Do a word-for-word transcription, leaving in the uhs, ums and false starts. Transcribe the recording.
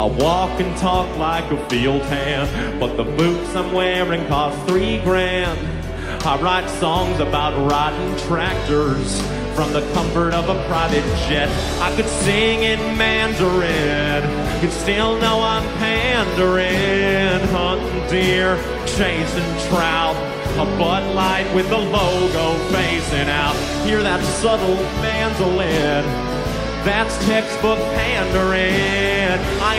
I walk and talk like a field hand, but the boots I'm wearing cost three grand. I write songs about riding tractors from the comfort of a private jet. I could sing in Mandarin, you'd still know I'm pandering. Hunting deer, chasing trout, a Bud Light with the logo facing out. Hear that subtle mandolin? That's textbook pandering. I